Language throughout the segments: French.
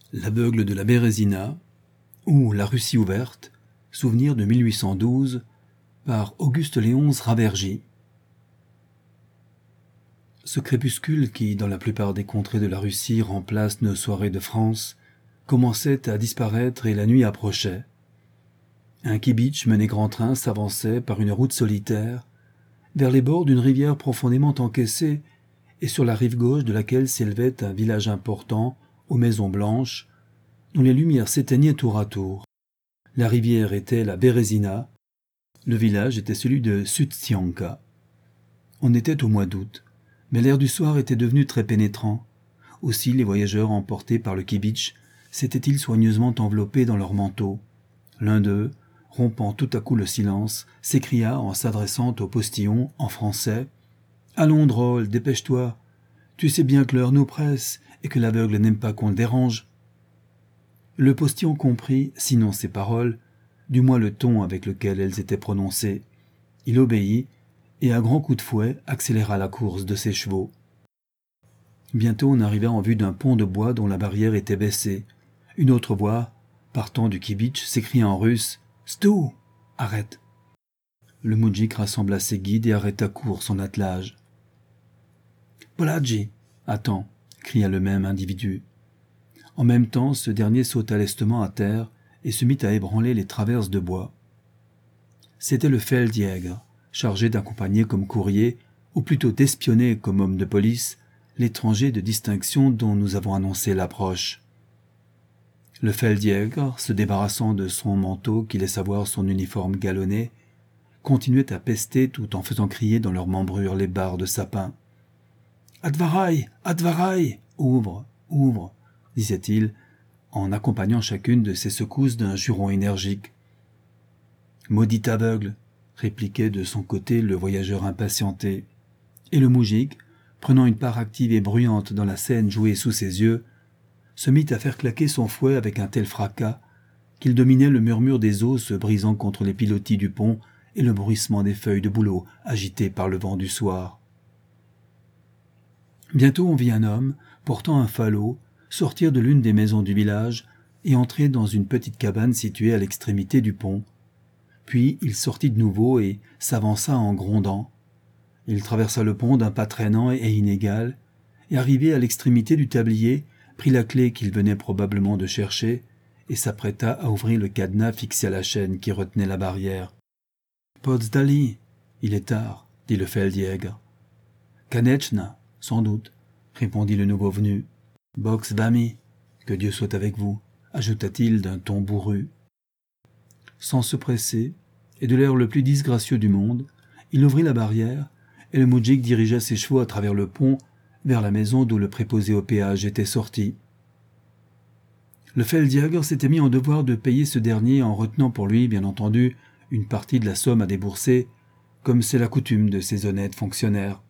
L'aveugle de la Bérésina ou La Russie ouverte, souvenir de 1812 par Auguste-Léonce Ravergy. Ce crépuscule qui, dans la plupart des contrées de la Russie, remplace nos soirées de France, commençait à disparaître et la nuit approchait. Un kibitch mené grand train s'avançait par une route solitaire vers les bords d'une rivière profondément encaissée et sur la rive gauche de laquelle s'élevait un village important aux maisons blanches dont les lumières s'éteignaient tour à tour. La rivière était la Bérésina, le village était celui de Sutsianka. On était au mois d'août, mais l'air du soir était devenu très pénétrant. Aussi les voyageurs emportés par le kibitch s'étaient-ils soigneusement enveloppés dans leurs manteaux. L'un d'eux, rompant tout à coup le silence, s'écria en s'adressant au postillon en français « Allons, drôle, dépêche-toi. Tu sais bien que l'heure nous presse et que l'aveugle n'aime pas qu'on le dérange. » Le postillon comprit, sinon ces paroles, du moins le ton avec lequel elles étaient prononcées. Il obéit et, à grands coups de fouet, accéléra la course de ses chevaux. Bientôt on arriva en vue d'un pont de bois dont la barrière était baissée. Une autre voix, partant du kibitch, s'écria en russe « Stou ! Arrête !» Le moudjik rassembla ses guides et arrêta court son attelage. « Poladji ! Attends !» cria le même individu. En même temps, ce dernier sauta lestement à terre et se mit à ébranler les traverses de bois. C'était le Feldjäger, chargé d'accompagner comme courrier, ou plutôt d'espionner comme homme de police, l'étranger de distinction dont nous avons annoncé l'approche. Le Feldjäger, se débarrassant de son manteau qui laissait voir son uniforme galonné, continuait à pester tout en faisant crier dans leurs membrures les barres de sapin. « Advaraï, Advaraï, ouvre, ouvre !» disait-il, en accompagnant chacune de ces secousses d'un juron énergique. « Maudit aveugle !» répliquait de son côté le voyageur impatienté. Et le moujik, prenant une part active et bruyante dans la scène jouée sous ses yeux, se mit à faire claquer son fouet avec un tel fracas qu'il dominait le murmure des eaux se brisant contre les pilotis du pont et le bruissement des feuilles de bouleau agitées par le vent du soir. Bientôt on vit un homme, portant un falot, sortir de l'une des maisons du village et entrer dans une petite cabane située à l'extrémité du pont. Puis il sortit de nouveau et s'avança en grondant. Il traversa le pont d'un pas traînant et inégal, et arrivé à l'extrémité du tablier, prit la clé qu'il venait probablement de chercher et s'apprêta à ouvrir le cadenas fixé à la chaîne qui retenait la barrière. « Pozdali, il est tard, » dit le Feldjäger. « Kanechna, sans doute, » répondit le nouveau venu. « Box vami, que Dieu soit avec vous, » ajouta-t-il d'un ton bourru. Sans se presser, et de l'air le plus disgracieux du monde, il ouvrit la barrière, et le moudjik dirigea ses chevaux à travers le pont vers la maison d'où le préposé au péage était sorti. Le Feldjäger s'était mis en devoir de payer ce dernier en retenant pour lui, bien entendu, une partie de la somme à débourser, comme c'est la coutume de ces honnêtes fonctionnaires.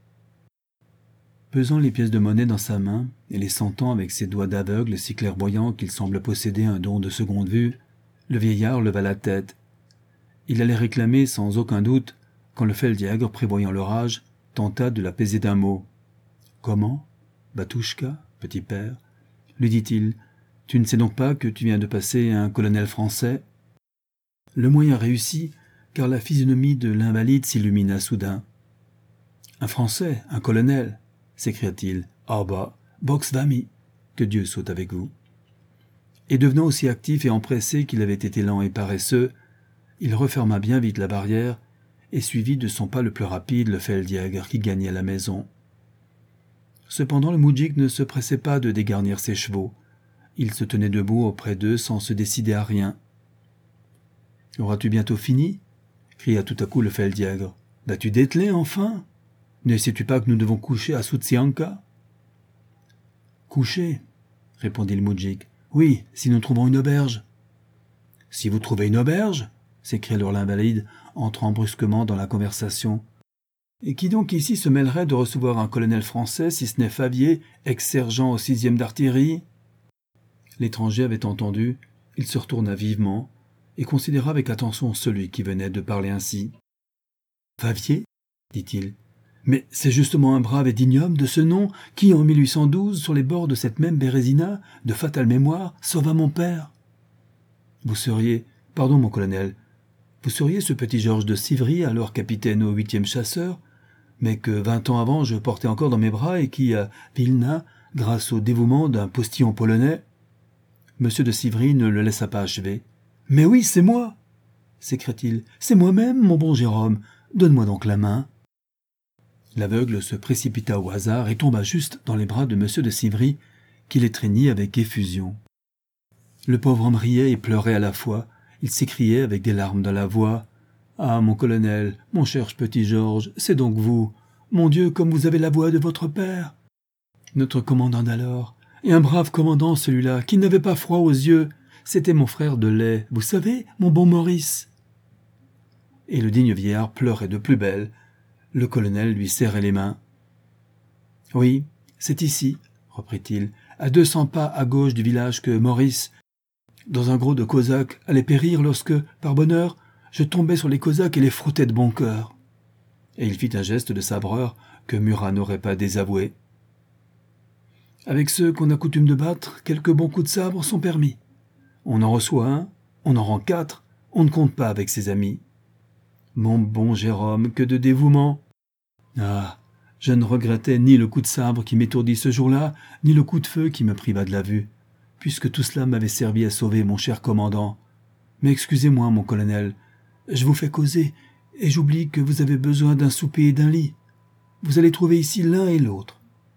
Pesant les pièces de monnaie dans sa main et les sentant avec ses doigts d'aveugle si clairvoyants qu'il semble posséder un don de seconde vue, le vieillard leva la tête. Il allait réclamer sans aucun doute quand le Feldjäger, prévoyant l'orage, tenta de l'apaiser d'un mot. « Comment, Batouchka, petit père ?» lui dit-il. « Tu ne sais donc pas que tu viens de passer un colonel français ?» Le moyen réussit, car la physionomie de l'invalide s'illumina soudain. « Un Français, un colonel !» s'écria-t-il. « Ah bah, box vami, que Dieu soit avec vous !» Et devenant aussi actif et empressé qu'il avait été lent et paresseux, il referma bien vite la barrière et suivit de son pas le plus rapide le Feldjäger qui gagnait la maison. Cependant le moudjik ne se pressait pas de dégarnir ses chevaux. Il se tenait debout auprès d'eux sans se décider à rien. « Auras-tu bientôt fini ?» cria tout à coup le Feldjäger. « Vas-tu dételer enfin ? Ne sais-tu pas que nous devons coucher à Sutsianka ?»« Coucher ?» répondit le moudjik. « Oui, si nous trouvons une auberge. »« Si vous trouvez une auberge ?» s'écria alors l'invalide, entrant brusquement dans la conversation. « Et qui donc ici se mêlerait de recevoir un colonel français, si ce n'est Favier, ex-sergent au 6e d'artillerie ?» L'étranger avait entendu, il se retourna vivement et considéra avec attention celui qui venait de parler ainsi. « Favier ?» dit-il. Mais c'est justement un brave et digne homme de ce nom qui, en 1812, sur les bords de cette même Bérésina, de fatale mémoire, sauva mon père. Vous seriez, pardon mon colonel, vous seriez ce petit Georges de Sivry, alors capitaine au 8e chasseur, mais que 20 ans avant je portais encore dans mes bras et qui, à Vilna, grâce au dévouement d'un postillon polonais... Monsieur de Sivry ne le laissa pas achever. « Mais oui, c'est moi !» s'écria-t-il. « C'est moi-même, mon bon Jérôme. Donne-moi donc la main. » L'aveugle se précipita au hasard et tomba juste dans les bras de monsieur de Sivry, qui l'étreignit avec effusion. Le pauvre homme riait et pleurait à la fois. Il s'écriait avec des larmes dans la voix. « Ah, mon colonel, mon cher petit Georges, c'est donc vous. Mon Dieu, comme vous avez la voix de votre père !» Notre commandant d'alors, et un brave commandant celui-là, qui n'avait pas froid aux yeux, c'était mon frère de lait, vous savez, mon bon Maurice. Et le digne vieillard pleurait de plus belle. Le colonel lui serrait les mains. « Oui, c'est ici, » reprit-il, « à 200 pas à gauche du village que Maurice, dans un gros de Cosaques, allait périr lorsque, par bonheur, je tombais sur les Cosaques et les frottais de bon cœur. » Et il fit un geste de sabreur que Murat n'aurait pas désavoué. Avec ceux qu'on a coutume de battre, quelques bons coups de sabre sont permis. On en reçoit un, on en rend 4, on ne compte pas avec ses amis. Mon bon Jérôme, que de dévouement! Ah, je ne regrettais ni le coup de sabre qui m'étourdit ce jour-là, ni le coup de feu qui me priva de la vue, puisque tout cela m'avait servi à sauver mon cher commandant. Mais excusez-moi, mon colonel, je vous fais causer, et j'oublie que vous avez besoin d'un souper et d'un lit. Vous allez trouver ici l'un et l'autre.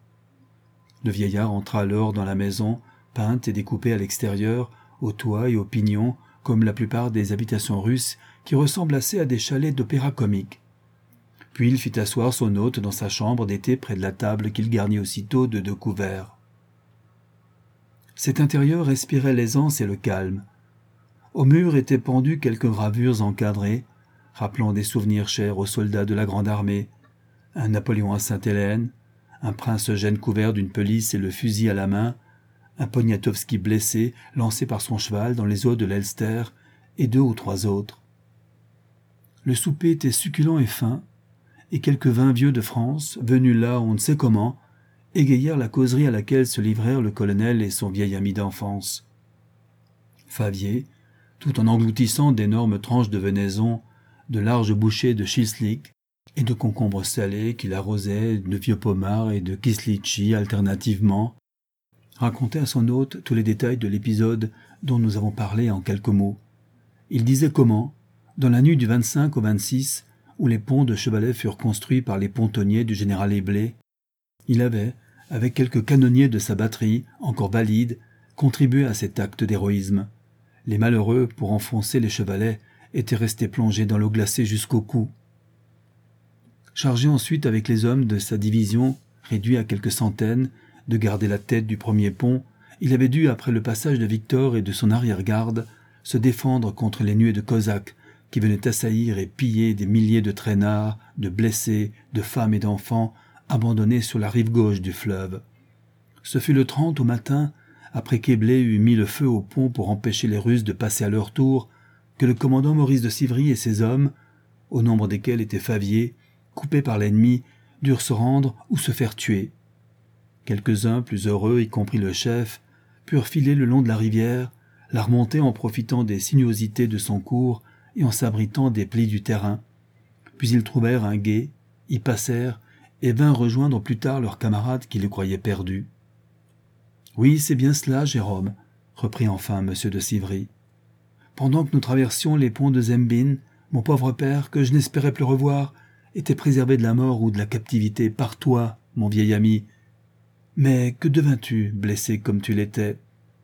Le vieillard entra alors dans la maison, peinte et découpée à l'extérieur, au toit et aux pignons, comme la plupart des habitations russes, qui ressemblent assez à des chalets d'opéra comique. Puis il fit asseoir son hôte dans sa chambre d'été près de la table qu'il garnit aussitôt de 2 couverts. Cet intérieur respirait l'aisance et le calme. Au mur étaient pendues quelques gravures encadrées, rappelant des souvenirs chers aux soldats de la Grande Armée, un Napoléon à Sainte-Hélène, un prince Eugène couvert d'une pelisse et le fusil à la main, un Poniatowski blessé, lancé par son cheval dans les eaux de l'Elster, et 2 ou 3 autres. Le souper était succulent et fin, et quelques vins vieux de France, venus là on ne sait comment, égayèrent la causerie à laquelle se livrèrent le colonel et son vieil ami d'enfance. Favier, tout en engloutissant d'énormes tranches de venaison, de larges bouchées de schilslick et de concombres salés qu'il arrosait de vieux pomards et de kislitchi alternativement, racontait à son hôte tous les détails de l'épisode dont nous avons parlé en quelques mots. Il disait comment, dans la nuit du 25 au 26, où les ponts de Chevalet furent construits par les pontonniers du général Éblé, il avait, avec quelques canonniers de sa batterie, encore valides, contribué à cet acte d'héroïsme. Les malheureux, pour enfoncer les chevalets, étaient restés plongés dans l'eau glacée jusqu'au cou. Chargé ensuite avec les hommes de sa division, réduits à quelques centaines, de garder la tête du premier pont, il avait dû, après le passage de Victor et de son arrière-garde, se défendre contre les nuées de Cosaques qui venaient assaillir et piller des milliers de traînards, de blessés, de femmes et d'enfants, abandonnés sur la rive gauche du fleuve. Ce fut le 30 au matin, après qu'Éblé eut mis le feu au pont pour empêcher les Russes de passer à leur tour, que le commandant Maurice de Sivry et ses hommes, au nombre desquels était Favier, coupés par l'ennemi, durent se rendre ou se faire tuer. Quelques-uns, plus heureux, y compris le chef, purent filer le long de la rivière, la remonter en profitant des sinuosités de son cours et en s'abritant des plis du terrain. Puis ils trouvèrent un gué, y passèrent et vinrent rejoindre plus tard leurs camarades qui les croyaient perdus. « Oui, c'est bien cela, Jérôme, » reprit enfin M. de Sivry. « Pendant que nous traversions les ponts de Zembin, mon pauvre père, que je n'espérais plus revoir, était préservé de la mort ou de la captivité par toi, mon vieil ami. Mais que devins-tu, blessé comme tu l'étais ?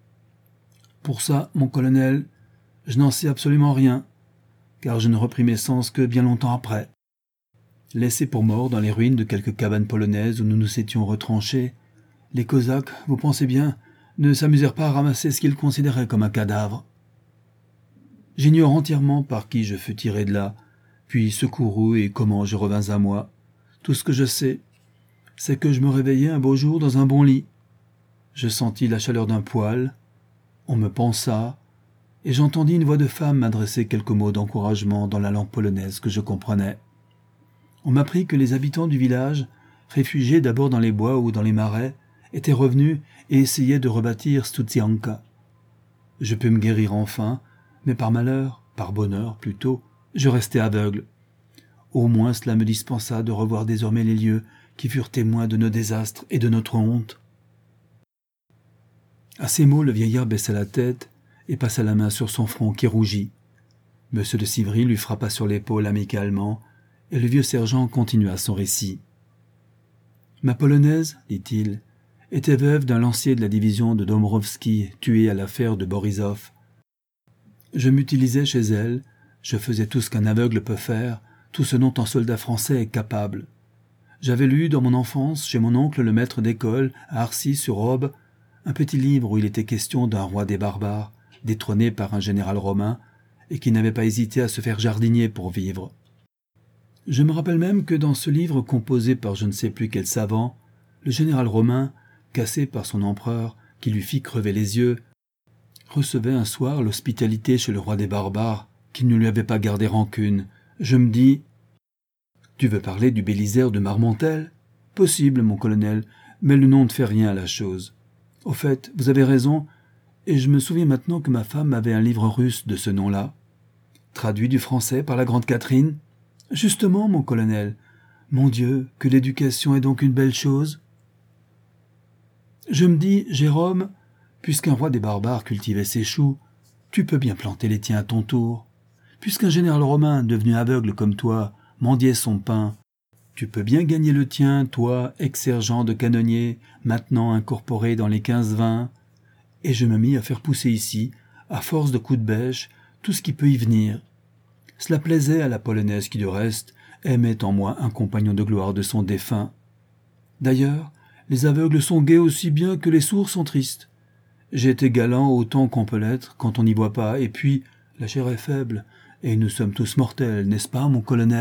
Pour ça, mon colonel, je n'en sais absolument rien, car je ne repris mes sens que bien longtemps après. Laissés pour morts dans les ruines de quelques cabanes polonaises où nous nous étions retranchés, les Cosaques, vous pensez bien, ne s'amusèrent pas à ramasser ce qu'ils considéraient comme un cadavre. J'ignore entièrement par qui je fus tiré de là, puis secouru et comment je revins à moi. Tout ce que je sais, c'est que je me réveillai un beau jour dans un bon lit. Je sentis la chaleur d'un poêle, on me pansa, et j'entendis une voix de femme m'adresser quelques mots d'encouragement dans la langue polonaise que je comprenais. On m'apprit que les habitants du village, réfugiés d'abord dans les bois ou dans les marais, étaient revenus et essayaient de rebâtir Studzianka. Je pus me guérir enfin, mais par malheur, par bonheur plutôt, je restai aveugle. Au moins cela me dispensa de revoir désormais les lieux qui furent témoins de nos désastres et de notre honte. À ces mots, le vieillard baissa la tête et passa la main sur son front qui rougit. Monsieur de Civry lui frappa sur l'épaule amicalement, et le vieux sergent continua son récit. « Ma polonaise, dit-il, était veuve d'un lancier de la division de Dombrowski, tué à l'affaire de Borisov. Je m'utilisais chez elle, je faisais tout ce qu'un aveugle peut faire, tout ce dont un soldat français est capable. J'avais lu dans mon enfance, chez mon oncle le maître d'école, à Arcis-sur-Aube, un petit livre où il était question d'un roi des barbares, détrôné par un général romain, et qui n'avait pas hésité à se faire jardinier pour vivre. Je me rappelle même que dans ce livre composé par je ne sais plus quel savant, le général romain, cassé par son empereur, qui lui fit crever les yeux, recevait un soir l'hospitalité chez le roi des barbares, qui ne lui avait pas gardé rancune. Je me dis « Tu veux parler du Bélisaire de Marmontel ? Possible, mon colonel, mais le nom ne fait rien à la chose. Au fait, vous avez raison, et je me souviens maintenant que ma femme avait un livre russe de ce nom-là, traduit du français par la grande Catherine. Justement, mon colonel, mon Dieu, que l'éducation est donc une belle chose. Je me dis, Jérôme, puisqu'un roi des barbares cultivait ses choux, tu peux bien planter les tiens à ton tour. Puisqu'un général romain, devenu aveugle comme toi, mendiait son pain, tu peux bien gagner le tien, toi, ex-sergent de canonnier, maintenant incorporé dans les 15-20. Et je me mis à faire pousser ici, à force de coups de bêche, tout ce qui peut y venir. Cela plaisait à la polonaise qui, de reste, aimait en moi un compagnon de gloire de son défunt. D'ailleurs, les aveugles sont gais aussi bien que les sourds sont tristes. J'ai été galant autant qu'on peut l'être quand on n'y voit pas, et puis, la chair est faible, et nous sommes tous mortels, n'est-ce pas, mon colonel ?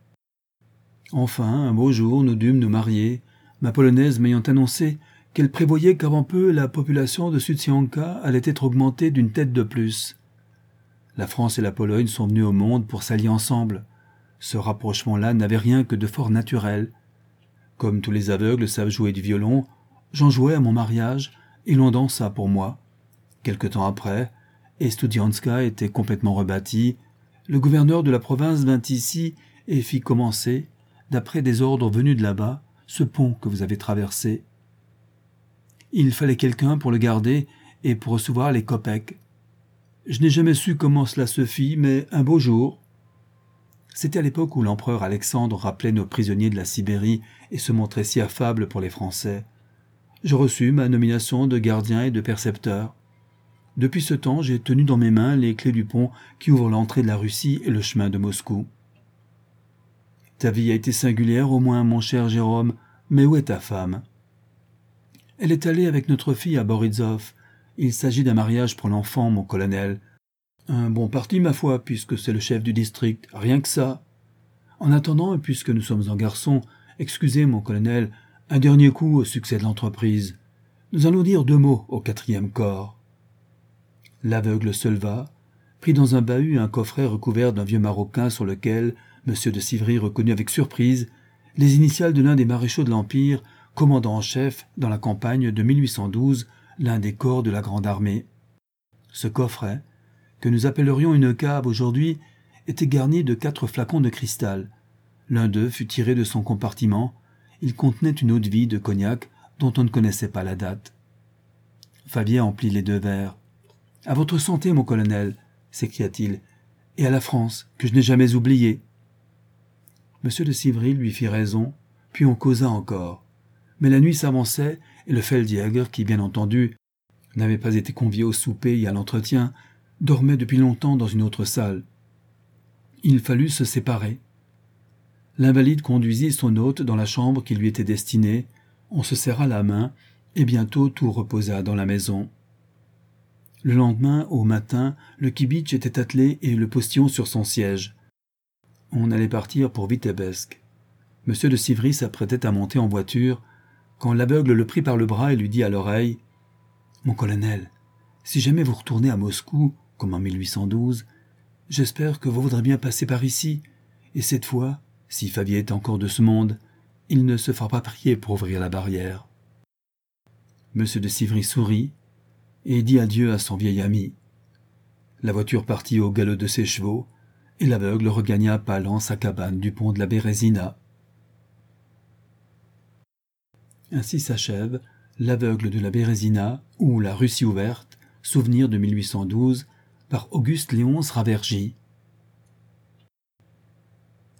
Enfin, un beau jour, nous dûmes nous marier, ma polonaise m'ayant annoncé qu'elle prévoyait qu'avant peu la population de Studzianka allait être augmentée d'une tête de plus. La France et la Pologne sont venues au monde pour s'allier ensemble. Ce rapprochement-là n'avait rien que de fort naturel. Comme tous les aveugles savent jouer du violon, j'en jouai à mon mariage et l'on dansa pour moi. Quelque temps après, et Studzianka était complètement rebâtie, le gouverneur de la province vint ici et fit commencer, d'après des ordres venus de là-bas, ce pont que vous avez traversé. Il fallait quelqu'un pour le garder et pour recevoir les kopecks. Je n'ai jamais su comment cela se fit, mais un beau jour... C'était à l'époque où l'empereur Alexandre rappelait nos prisonniers de la Sibérie et se montrait si affable pour les Français. Je reçus ma nomination de gardien et de percepteur. Depuis ce temps, j'ai tenu dans mes mains les clés du pont qui ouvre l'entrée de la Russie et le chemin de Moscou. Ta vie a été singulière au moins, mon cher Jérôme, mais où est ta femme ? Elle est allée avec notre fille à Borisov. Il s'agit d'un mariage pour l'enfant, mon colonel. Un bon parti, ma foi, puisque c'est le chef du district, rien que ça. En attendant, et puisque nous sommes en garçon, excusez, mon colonel, un dernier coup au succès de l'entreprise. Nous allons dire 2 mots au 4e corps. L'aveugle se leva, prit dans un bahut un coffret recouvert d'un vieux maroquin sur lequel M. de Civry reconnut avec surprise les initiales de l'un des maréchaux de l'Empire, commandant en chef, dans la campagne de 1812, l'un des corps de la Grande Armée. Ce coffret, que nous appellerions une cave aujourd'hui, était garni de 4 flacons de cristal. L'un d'eux fut tiré de son compartiment. Il contenait une eau-de-vie de cognac dont on ne connaissait pas la date. Fabien emplit les 2 verres. « À votre santé, mon colonel !» s'écria-t-il, « et à la France, que je n'ai jamais oubliée. » M. de Civry lui fit raison, puis on causa encore. Mais la nuit s'avançait, et le Feldjäger, qui, bien entendu, n'avait pas été convié au souper et à l'entretien, dormait depuis longtemps dans une autre salle. Il fallut se séparer. L'invalide conduisit son hôte dans la chambre qui lui était destinée, on se serra la main, et bientôt tout reposa dans la maison. Le lendemain, au matin, le kibitch était attelé et le postillon sur son siège. On allait partir pour Vitebsk. M. de Civry s'apprêtait à monter en voiture, quand l'aveugle le prit par le bras et lui dit à l'oreille « Mon colonel, si jamais vous retournez à Moscou, comme en 1812, j'espère que vous voudrez bien passer par ici, et cette fois, Si Favier est encore de ce monde, il ne se fera pas prier pour ouvrir la barrière. Monsieur de Sivry sourit et dit adieu à son vieil ami. La voiture partit au galop de ses chevaux, et l'aveugle regagna palant sa cabane du pont de la Bérésina. Ainsi s'achève L'aveugle de la Bérésina ou La Russie ouverte, souvenir de 1812, par Auguste Léonce Ravergy.